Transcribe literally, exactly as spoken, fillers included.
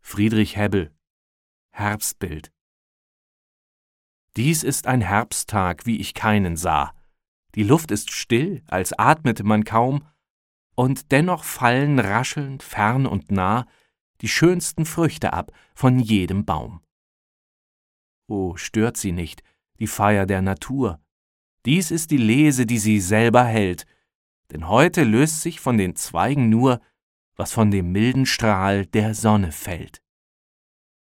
Friedrich Hebbel, Herbstbild. Dies ist ein Herbsttag, wie ich keinen sah. Die Luft ist still, als atmete man kaum, und dennoch fallen raschelnd, fern und nah, die schönsten Früchte ab von jedem Baum. O, stört sie nicht, die Feier der Natur. Dies ist die Lese, die sie selber hält, denn heute löst sich von den Zweigen nur, was von dem milden Strahl der Sonne fällt.